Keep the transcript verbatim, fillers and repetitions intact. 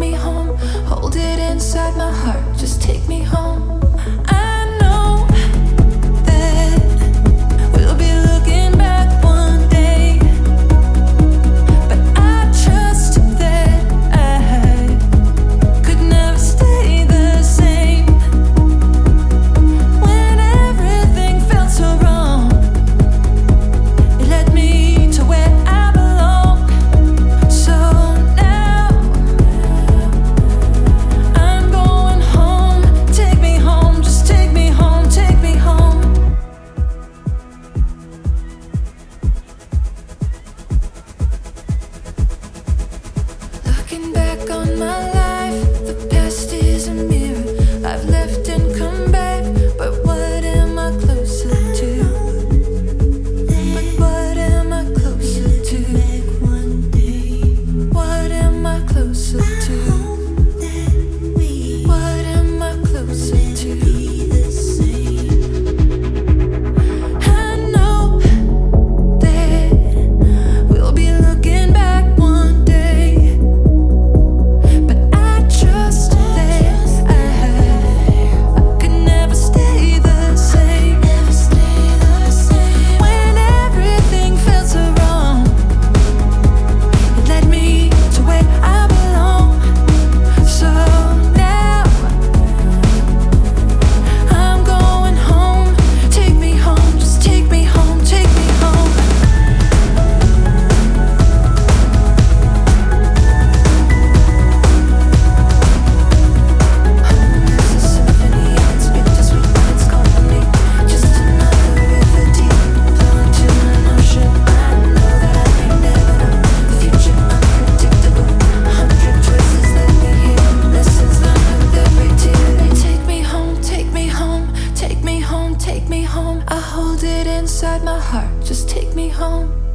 me home. Hold it inside my heart, just take me home. I know that we'll be looking back one day, but I trust that I could never stay the same. When everything felt so wrong, it led me to where I belong. So now I'm going home. Take me home, just take me home, take me home. Looking back on my life, the past is a mirror. I've left and come back, but what am I closer to? But what am I closer to? What am I closer to? What am I closer to? I know that we'll be looking back one day, but I trust that I could never stay the same. When everything felt so wrong, it led me to where I belong. So now I'm going home. Take me home, just take me home, take me home. Home is a symphony, it's bittersweet when it's company. Just another river deep, flowing to an ocean. I know that I may never know the future, unpredictable. A hundred choices led me here, lessons learned with every tear. Take me home, take me home, take me home, take me home. I hold it inside my heart, just take me home.